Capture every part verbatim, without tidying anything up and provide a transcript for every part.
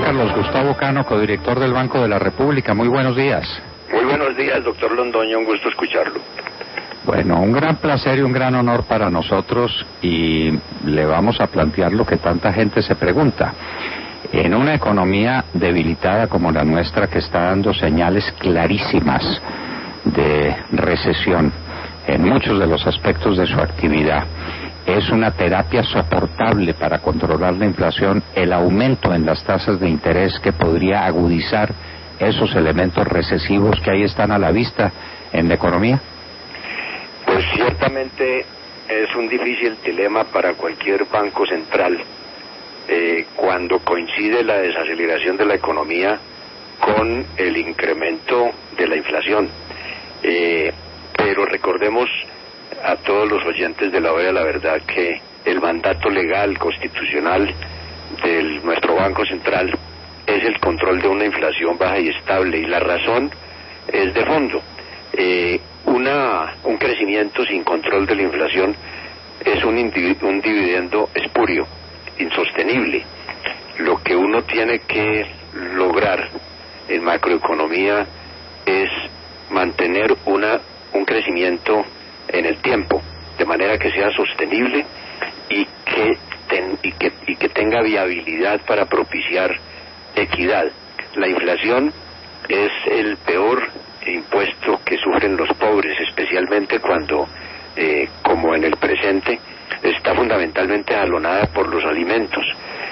Carlos Gustavo Cano, codirector del Banco de la República. Muy buenos días. Muy buenos días, doctor Londoño, un gusto escucharlo. Bueno, un gran placer y un gran honor para nosotros, y le vamos a plantear lo que tanta gente se pregunta. En una economía debilitada como la nuestra, que está dando señales clarísimas de recesión en muchos de los aspectos de su actividad, es una terapia soportable para controlar la inflación el aumento en las tasas de interés que podría agudizar esos elementos recesivos que ahí están a la vista en la economía? Pues ciertamente es un difícil dilema para cualquier banco central eh, cuando coincide la desaceleración de la economía con el incremento de la inflación. Eh, pero recordemos a todos los oyentes de la hora de la verdad que el mandato legal constitucional de nuestro Banco Central es el control de una inflación baja y estable, y la razón es de fondo. Eh, una un crecimiento sin control de la inflación es un, individu- un dividendo espurio, insostenible. Lo que uno tiene que lograr en macroeconomía es mantener una un crecimiento en el tiempo, de manera que sea sostenible y que, ten, y que, y que tenga viabilidad para propiciar equidad. La inflación es el peor impuesto que sufren los pobres, especialmente cuando, eh, como en el presente, está fundamentalmente jalonada por los alimentos,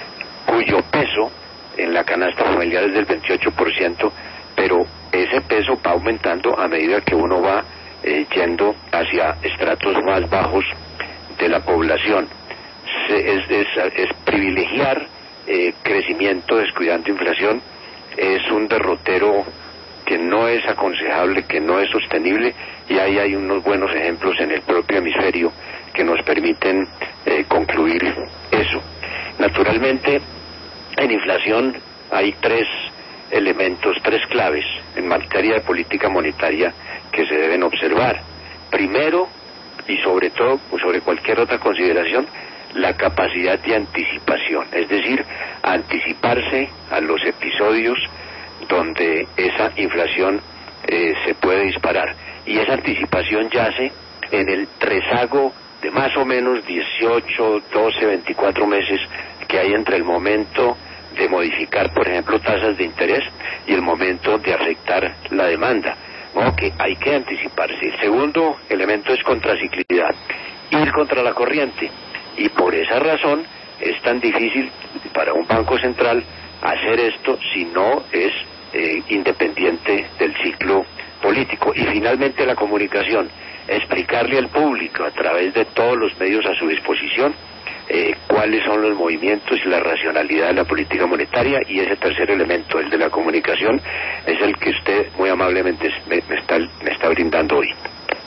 cuyo peso en la canasta familiar es del veintiocho por ciento, pero ese peso va aumentando a medida que uno va eh, yendo hacia estratos más bajos de la población. Se, es, es, es privilegiar eh, crecimiento descuidando inflación, es un derrotero que no es aconsejable, que no es sostenible, y ahí hay unos buenos ejemplos en el propio hemisferio que nos permiten eh, concluir eso. Naturalmente, en inflación hay tres elementos, tres claves en materia de política monetaria que se deben observar. Primero, y sobre todo, pues sobre cualquier otra consideración, la capacidad de anticipación, es decir, anticiparse a los episodios donde esa inflación eh, se puede disparar. Y esa anticipación yace en el rezago de más o menos dieciocho, doce, veinticuatro meses que hay entre el momento de modificar, por ejemplo, tasas de interés y el momento de afectar la demanda. No, que hay que anticiparse. El segundo elemento es contraciclidad, ir contra la corriente, y por esa razón es tan difícil para un banco central hacer esto si no es eh, independiente del ciclo político. Y finalmente la comunicación, explicarle al público a través de todos los medios a su disposición eh, cuáles son los movimientos y la racionalidad de la política monetaria. Y ese tercer elemento, el de la comunicación, es el que usted muy amablemente me, me, está, me está brindando hoy.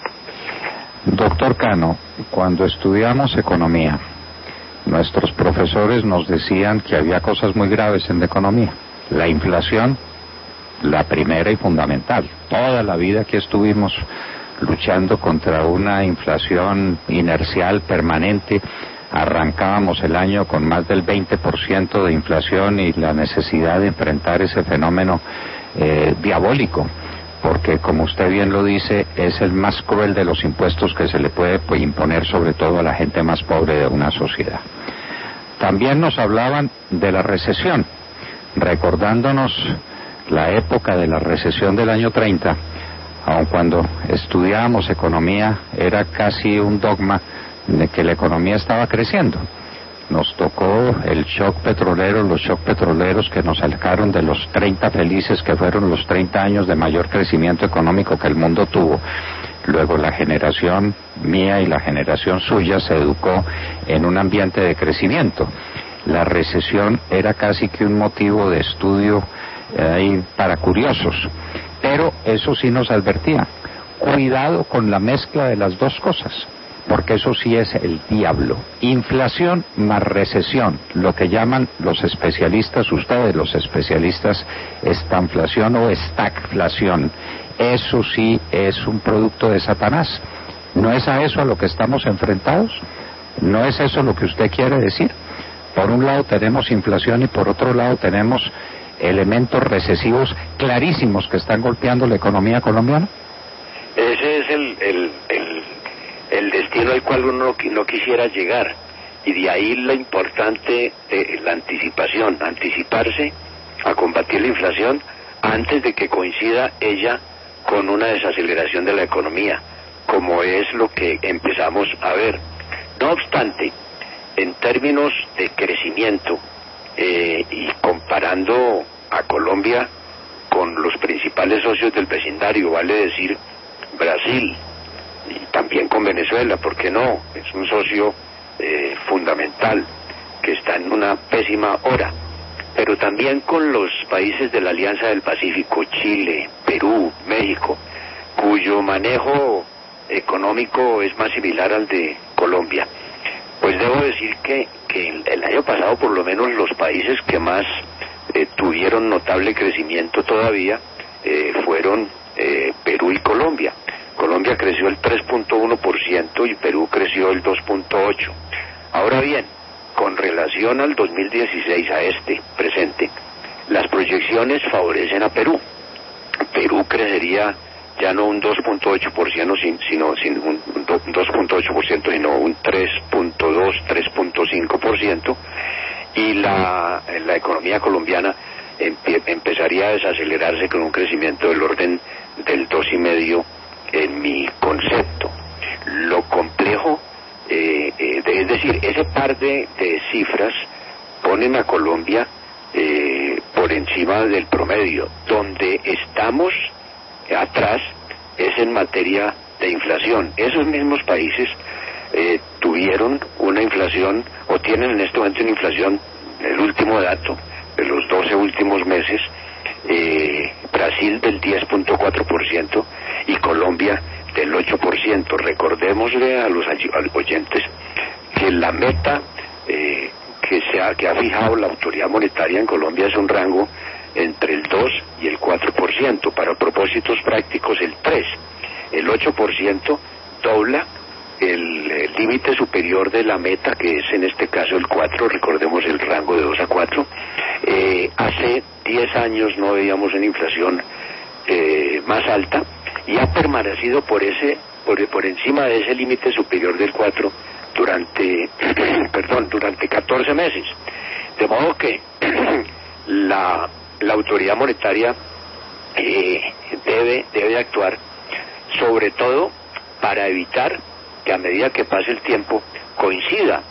Doctor Cano, cuando estudiamos economía, nuestros profesores nos decían que había cosas muy graves en la economía. La inflación, la primera y fundamental. Toda la vida que estuvimos luchando contra una inflación inercial permanente. Arrancábamos el año con más del veinte por ciento de inflación y la necesidad de enfrentar ese fenómeno eh, diabólico, porque, como usted bien lo dice, es el más cruel de los impuestos que se le puede pues, imponer sobre todo a la gente más pobre de una sociedad. También nos hablaban de la recesión, recordándonos la época de la recesión del año treinta, aun cuando estudiábamos economía era casi un dogma de que la economía estaba creciendo. Nos tocó el shock petrolero, los shock petroleros que nos sacaron de los treinta felices, que fueron los treinta años de mayor crecimiento económico que el mundo tuvo. Luego la generación mía y la generación suya se educó en un ambiente de crecimiento. La recesión era casi que un motivo de estudio eh, para curiosos, pero eso sí nos advertía: cuidado con la mezcla de las dos cosas, porque eso sí es el diablo. Inflación más recesión, lo que llaman los especialistas, ustedes los especialistas, estanflación o estagflación. Eso sí es un producto de Satanás. ¿No es a eso a lo que estamos enfrentados? ¿No es eso lo que usted quiere decir? Por un lado tenemos inflación y por otro lado tenemos elementos recesivos clarísimos que están golpeando la economía colombiana? Ese es el, el, el, el destino al cual uno no quisiera llegar, y de ahí lo importante, eh, la anticipación, anticiparse a combatir la inflación antes de que coincida ella con una desaceleración de la economía, como es lo que empezamos a ver. No obstante, en términos de crecimiento, eh, y comparando a Colombia con los principales socios del vecindario, vale decir Brasil, y también con Venezuela, ¿por qué no? Es un socio eh, fundamental que está en una pésima hora, pero también con los países de la Alianza del Pacífico, Chile, Perú, México, cuyo manejo económico es más similar al de Colombia. Pues debo decir que, que el, el año pasado, por lo menos, los países que más eh, tuvieron notable crecimiento todavía eh, fueron eh, Perú y Colombia. Colombia creció el tres punto uno por ciento y Perú creció el dos punto ocho por ciento. Ahora bien, con relación al dos mil dieciséis, a este presente, las proyecciones favorecen a Perú. Perú crecería ya no un dos punto ocho por ciento, sino sin un dos punto ocho por ciento, sino un tres punto dos, tres punto cinco por ciento, y la, la economía colombiana empie, empezaría a desacelerarse con un crecimiento del orden del dos y medio en mi concepto. Lo complejo, eh, eh, de, es decir, ese par de, de cifras ponen a Colombia eh, por encima del promedio. Donde estamos atrás es en materia de inflación. Esos mismos países eh, tuvieron una inflación, o tienen en este momento una inflación, el último dato de los doce últimos meses, eh, Brasil del diez punto cuatro por ciento y Colombia del ocho por ciento. Recordémosle a los oyentes que la meta eh, que, se ha, que ha fijado la autoridad monetaria en Colombia es un rango entre el dos y el cuatro por ciento, para propósitos prácticos el tres. El ocho por ciento dobla el límite superior de la meta, que es en este caso el cuatro, recordemos el rango de dos a cuatro. Eh, hace diez años no veíamos una inflación eh, más alta, y ha permanecido por ese por, por encima de ese límite superior del cuatro durante perdón, durante catorce meses. De modo que la la autoridad monetaria eh, debe debe actuar, sobre todo para evitar que a medida que pase el tiempo coincida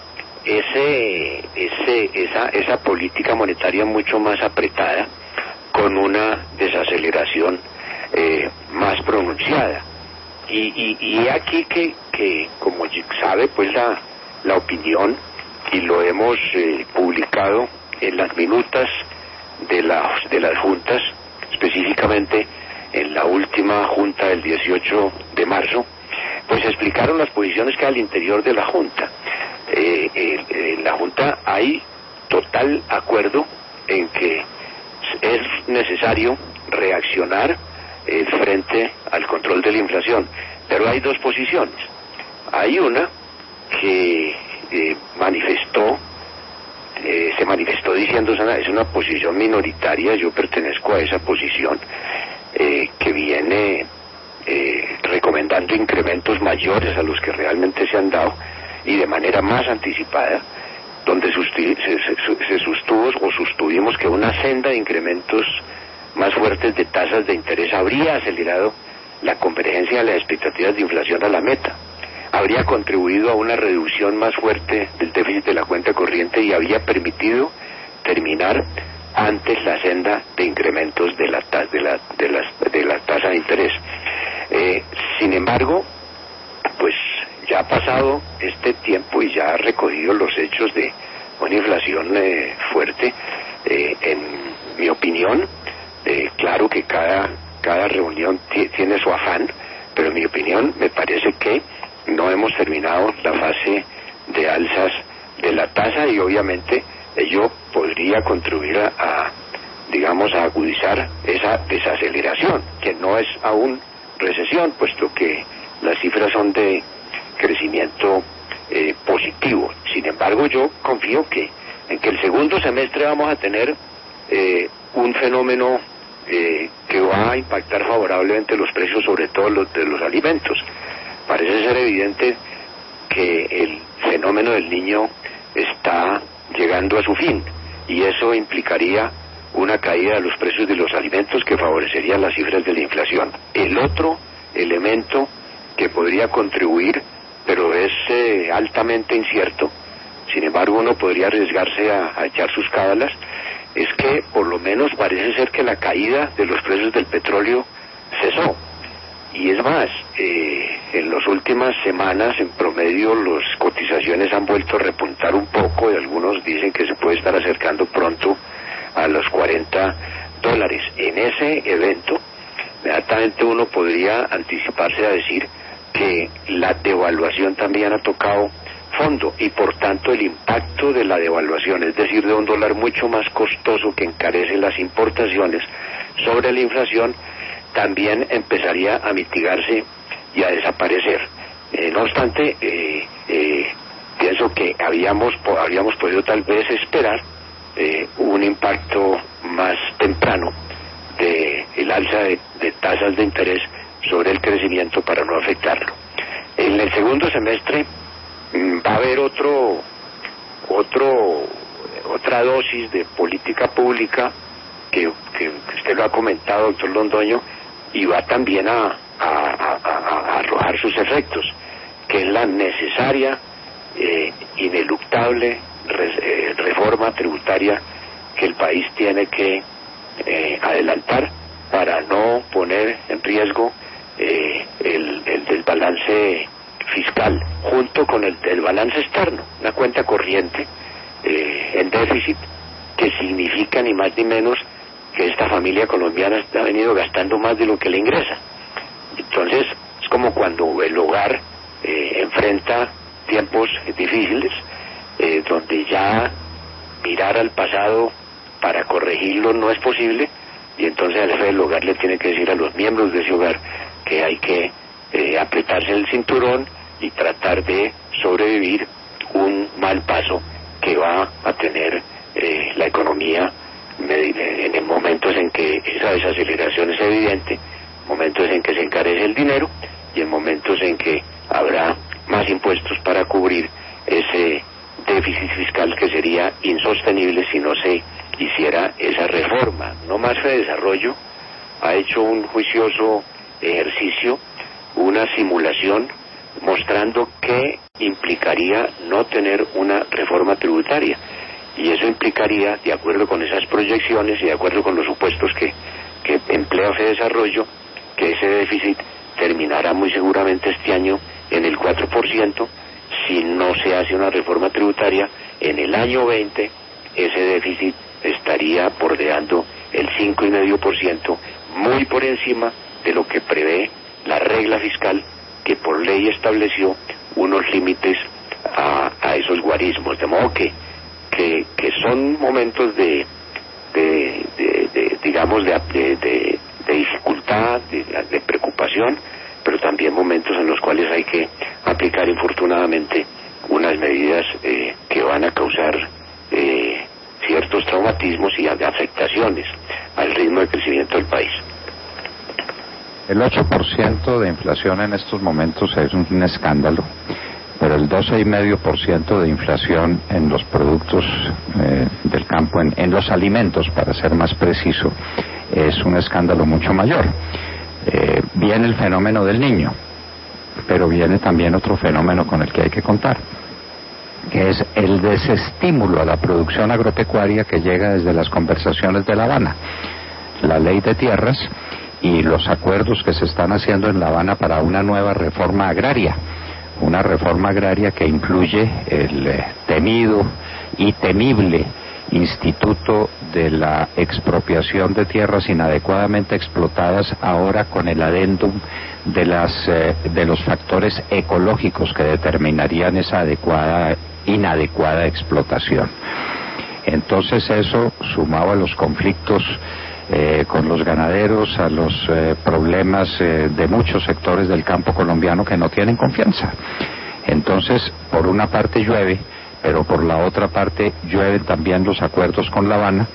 ese ese esa esa política monetaria mucho más apretada con una desaceleración eh, más pronunciada. Y, y, y aquí que, que como sabe pues la, la opinión, y lo hemos eh, publicado en las minutas de las, de las juntas, específicamente en la última junta del dieciocho de marzo, pues explicaron las posiciones que hay al interior de la junta. Eh, eh, en la junta hay total acuerdo en que es necesario reaccionar eh, frente al control de la inflación, pero hay dos posiciones. Hay una que eh, manifestó eh, se manifestó diciendo es una, es una posición minoritaria. Yo pertenezco a esa posición eh, que viene eh, recomendando incrementos mayores a los que realmente se han dado y de manera más anticipada, donde susti- se, se, se sostuvo o sostuvimos que una senda de incrementos más fuertes de tasas de interés habría acelerado la convergencia de las expectativas de inflación a la meta, habría contribuido a una reducción más fuerte del déficit de la cuenta corriente y había permitido terminar antes la senda de incrementos de la, ta- de la, de las, de la tasa de interés. Eh, sin embargo, pues ya ha pasado este tiempo y ya ha recogido los hechos de una inflación eh, fuerte. Eh, en mi opinión, eh, claro que cada, cada reunión t- tiene su afán, pero en mi opinión me parece que no hemos terminado la fase de alzas de la tasa, y obviamente ello podría contribuir a, a digamos, a agudizar esa desaceleración, que no es aún recesión, puesto que las cifras son de crecimiento eh, positivo. Sin embargo, yo confío que en que el segundo semestre vamos a tener eh, un fenómeno eh, que va a impactar favorablemente los precios, sobre todo los de los alimentos. Parece ser evidente que el fenómeno del niño está llegando a su fin, y eso implicaría una caída de los precios de los alimentos que favorecería las cifras de la inflación. El otro elemento que podría contribuir, pero es eh, altamente incierto, sin embargo uno podría arriesgarse a, a echar sus cábalas, es que por lo menos parece ser que la caída de los precios del petróleo cesó. Y es más, eh, en las últimas semanas, en promedio, las cotizaciones han vuelto a repuntar un poco, y algunos dicen que se puede estar acercando pronto a los cuarenta dólares. En ese evento, inmediatamente uno podría anticiparse a decir que la devaluación también ha tocado fondo, y por tanto el impacto de la devaluación, es decir, de un dólar mucho más costoso que encarece las importaciones sobre la inflación, también empezaría a mitigarse y a desaparecer. Eh, no obstante, eh, eh, pienso que habíamos, habíamos podido tal vez esperar eh, un impacto más temprano de el alza de, de tasas de interés sobre el crecimiento para no afectarlo. En el segundo semestre mmm, va a haber otro, otro, otra dosis de política pública que, que usted lo ha comentado, doctor Londoño, y va también a, a, a, a arrojar sus efectos, que es la necesaria, eh, ineluctable re, eh, reforma tributaria que el país tiene que eh, adelantar para no poner en riesgo eh, el, el, el balance fiscal, junto con el, el balance externo, una cuenta corriente eh, en déficit, que significa ni más ni menos que esta familia colombiana ha venido gastando más de lo que le ingresa. Entonces es como cuando el hogar eh, enfrenta tiempos difíciles, eh, donde ya mirar al pasado para corregirlo no es posible, y entonces el jefe del hogar le tiene que decir a los miembros de ese hogar que hay que eh, apretarse el cinturón y tratar de sobrevivir un mal paso que va a tener eh, la economía en momentos en que esa desaceleración es evidente, momentos en que se encarece el dinero y en momentos en que habrá más impuestos para cubrir ese déficit fiscal que sería insostenible si no se hiciera esa reforma. No Más Fe Desarrollo ha hecho un juicioso ejercicio, una simulación mostrando qué implicaría no tener una reforma tributaria. Y eso implicaría, de acuerdo con esas proyecciones y de acuerdo con los supuestos que, que emplea Fe Desarrollo, que ese déficit terminará muy seguramente este año en el cuatro por ciento. Si no se hace una reforma tributaria, en el año veinte ese déficit estaría bordeando el cinco coma cinco por ciento, muy por encima de lo que prevé la regla fiscal, que por ley estableció unos límites a, a esos guarismos. De modo que Que, que son momentos de, de, de, de digamos, de, de, de, de dificultad, de, de preocupación, pero también momentos en los cuales hay que aplicar infortunadamente unas medidas eh, que van a causar eh, ciertos traumatismos y afectaciones al ritmo de crecimiento del país. El ocho por ciento de inflación en estos momentos es un escándalo, pero el doce coma cinco por ciento de inflación en los productos eh, del campo, en, en los alimentos, para ser más preciso, es un escándalo mucho mayor. Eh, viene el fenómeno del niño, pero viene también otro fenómeno con el que hay que contar, que es el desestímulo a la producción agropecuaria que llega desde las conversaciones de La Habana. La ley de tierras y los acuerdos que se están haciendo en La Habana para una nueva reforma agraria, una reforma agraria que incluye el eh, temido y temible instituto de la expropiación de tierras inadecuadamente explotadas, ahora con el adendum de las eh, de los factores ecológicos que determinarían esa adecuada inadecuada explotación. Entonces eso, sumado a los conflictos Eh, con los ganaderos, a los eh, problemas eh, de muchos sectores del campo colombiano que no tienen confianza. Entonces, por una parte llueve, pero por la otra parte llueven también los acuerdos con La Habana,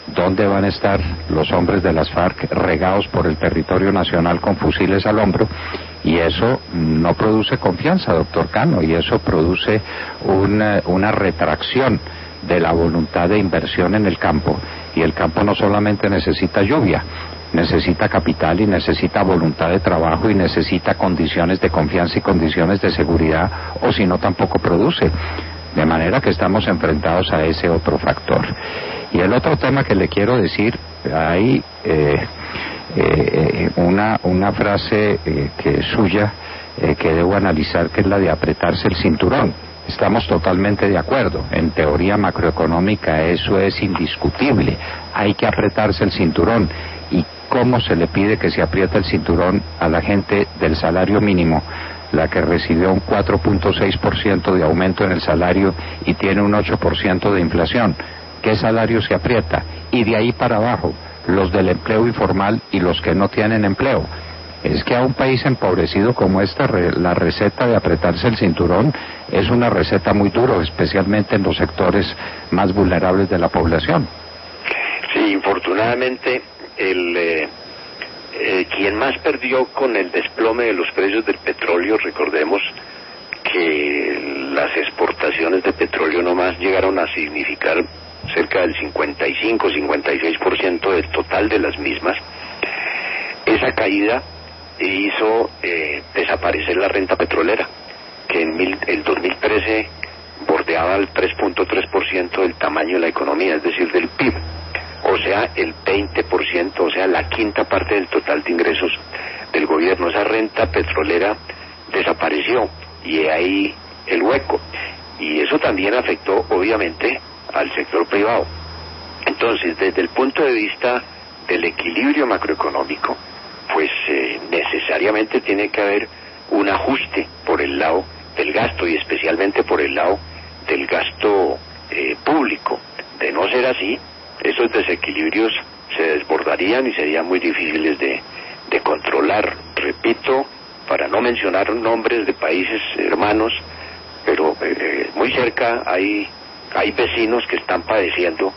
¿dónde van a estar los hombres de las FARC regados por el territorio nacional con fusiles al hombro? Y eso no produce confianza, doctor Cano, y eso produce una, una retracción de la voluntad de inversión en el campo. Y el campo no solamente necesita lluvia, necesita capital y necesita voluntad de trabajo y necesita condiciones de confianza y condiciones de seguridad, o si no tampoco produce. De manera que estamos enfrentados a ese otro factor. Y el otro tema que le quiero decir, hay eh, eh, una, una frase eh, que es suya, eh, que debo analizar, que es la de apretarse el cinturón. Estamos totalmente de acuerdo. En teoría macroeconómica eso es indiscutible. Hay que apretarse el cinturón. ¿Y cómo se le pide que se apriete el cinturón a la gente del salario mínimo, la que recibió un cuatro punto seis por ciento de aumento en el salario y tiene un ocho por ciento de inflación? ¿Qué salario se aprieta? Y de ahí para abajo, los del empleo informal y los que no tienen empleo. Es que a un país empobrecido como esta, la receta de apretarse el cinturón es una receta muy dura, especialmente en los sectores más vulnerables de la población. Sí, infortunadamente, el eh, eh, quien más perdió con el desplome de los precios del petróleo, recordemos que las exportaciones de petróleo nomás llegaron a significar cerca del cincuenta y cinco, cincuenta y seis por ciento del total de las mismas. Esa caída hizo eh, desaparecer la renta petrolera, que en mil, el dos mil trece bordeaba el tres punto tres por ciento del tamaño de la economía, es decir, del P I B, o sea, el veinte por ciento, o sea, la quinta parte del total de ingresos del gobierno. Esa renta petrolera desapareció y ahí el hueco, y eso también afectó obviamente al sector privado. Entonces, desde el punto de vista del equilibrio macroeconómico, pues eh, necesariamente tiene que haber un ajuste por el lado del gasto y especialmente por el lado del gasto eh, público. De no ser así, esos desequilibrios se desbordarían y serían muy difíciles de, de controlar. Repito, para no mencionar nombres de países hermanos, pero eh, muy cerca hay, hay vecinos que están padeciendo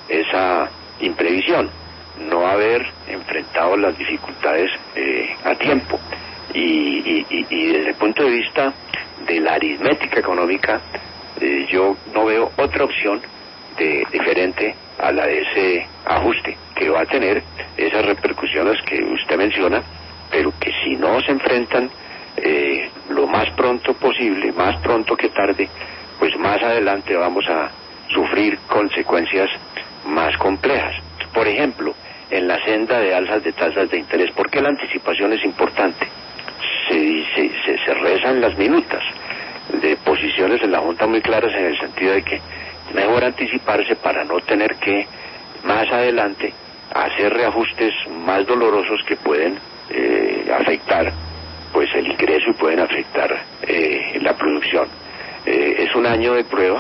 esa imprevisión, no haber enfrentado las dificultades eh, a tiempo. Y, y, y, y desde el punto de vista de la aritmética económica, eh, yo no veo otra opción de, diferente a la de ese ajuste, que va a tener esas repercusiones que usted menciona, pero que si no se enfrentan eh, lo más pronto posible, más pronto que tarde, pues más adelante vamos a sufrir consecuencias más complejas. Por ejemplo, en la senda de alzas de tasas de interés, ¿por qué la anticipación es importante? Se, se, se, se rezan las minutas de posiciones en la Junta muy claras, en el sentido de que mejor anticiparse para no tener que más adelante hacer reajustes más dolorosos que pueden eh, afectar pues el ingreso y pueden afectar eh, la producción. Eh, es un año de prueba,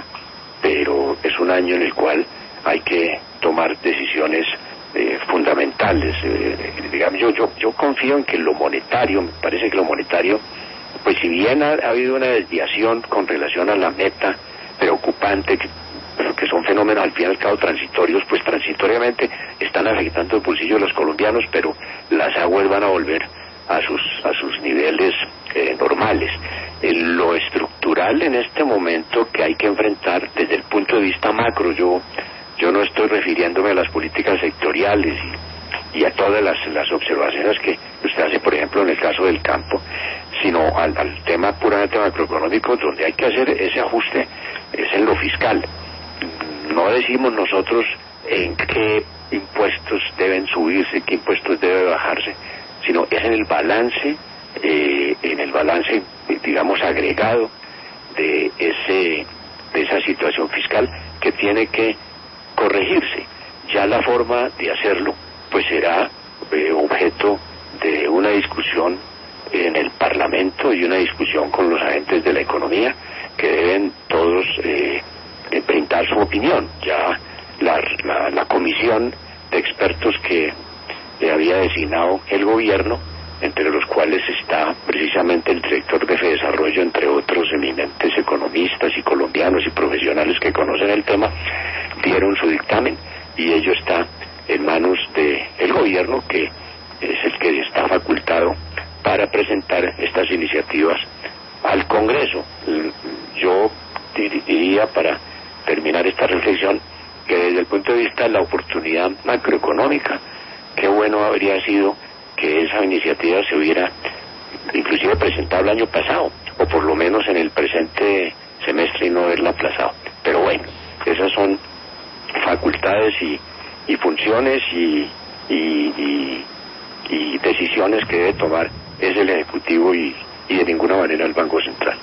pero es un año en el cual hay que tomar decisiones eh, fundamentales. Eh, digamos, yo, yo, yo confío en que lo monetario, me parece que lo monetario, pues si bien ha, ha habido una desviación con relación a la meta preocupante, que, pero que son fenómenos al fin y al cabo transitorios, pues transitoriamente están afectando el bolsillo de los colombianos, pero las aguas van a volver a sus a sus niveles eh, normales. Eh, lo estructural en este momento que hay que enfrentar desde el punto de vista macro, yo yo no estoy refiriéndome a las políticas sectoriales y, y a todas las, las observaciones que usted hace, por ejemplo, en el caso del campo, sino al, al tema puramente macroeconómico, donde hay que hacer ese ajuste es en lo fiscal. No decimos nosotros en qué impuestos deben subirse, qué impuestos deben bajarse, sino es en el balance, eh, en el balance, digamos, agregado de ese de esa situación fiscal que tiene que corregirse. Ya la forma de hacerlo, pues será eh, objeto de una discusión en el Parlamento y una discusión con los agentes de la economía, que deben todos eh, brindar su opinión. Ya la, la, la comisión de expertos que le había designado el gobierno, entre los cuales está precisamente el director de Fedesarrollo, entre otros eminentes economistas y colombianos y profesionales que conocen el tema, dieron su dictamen y ello está en manos del gobierno, que es el que está facultado para presentar estas iniciativas al Congreso. Yo diría, para terminar esta reflexión, que desde el punto de vista de la oportunidad macroeconómica, qué bueno habría sido que esa iniciativa se hubiera inclusive presentado el año pasado, o por lo menos en el presente semestre, y no haberla aplazado. Pero bueno, esas son facultades y, y funciones y, y, y, y decisiones que debe tomar es el Ejecutivo y, y de ninguna manera el Banco Central.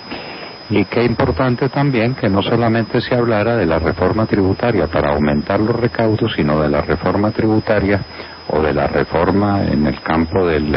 Y qué importante también que no solamente se hablara de la reforma tributaria para aumentar los recaudos, sino de la reforma tributaria o de la reforma en el campo del,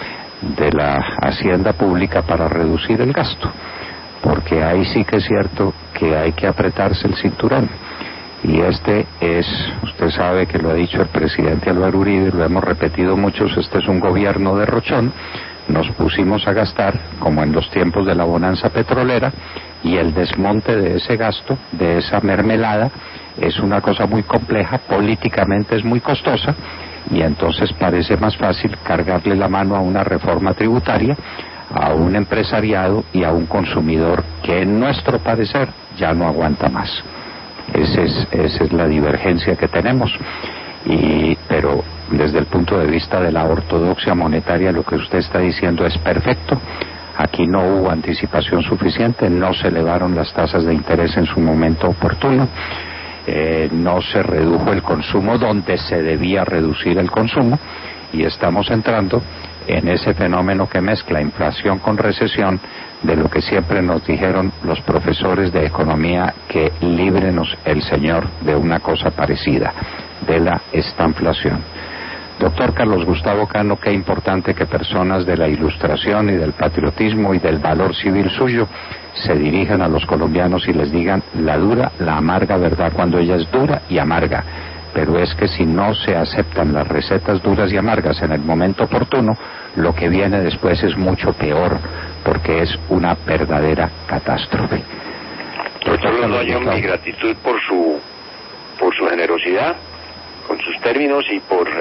de la hacienda pública para reducir el gasto, porque ahí sí que es cierto que hay que apretarse el cinturón. Y este es, usted sabe que lo ha dicho el presidente Álvaro Uribe, lo hemos repetido muchos, este es un gobierno derrochón. Nos pusimos a gastar como en los tiempos de la bonanza petrolera, y el desmonte de ese gasto, de esa mermelada, es una cosa muy compleja, políticamente es muy costosa, y entonces parece más fácil cargarle la mano a una reforma tributaria, a un empresariado y a un consumidor que en nuestro parecer ya no aguanta más. Esa es, esa es la divergencia que tenemos. Y, pero desde el punto de vista de la ortodoxia monetaria, lo que usted está diciendo es perfecto. Aquí no hubo anticipación suficiente, no se elevaron las tasas de interés en su momento oportuno, eh, no se redujo el consumo donde se debía reducir el consumo, y estamos entrando en ese fenómeno que mezcla inflación con recesión, de lo que siempre nos dijeron los profesores de economía, que líbrenos el Señor de una cosa parecida, de la estanflación. Doctor Carlos Gustavo Cano, qué importante que personas de la ilustración y del patriotismo y del valor civil suyo se dirijan a los colombianos y les digan la dura, la amarga verdad, cuando ella es dura y amarga. Pero es que si no se aceptan las recetas duras y amargas en el momento oportuno, lo que viene después es mucho peor, porque es una verdadera catástrofe. Doctor Londoño, mi gratitud por su, por su generosidad con sus términos y por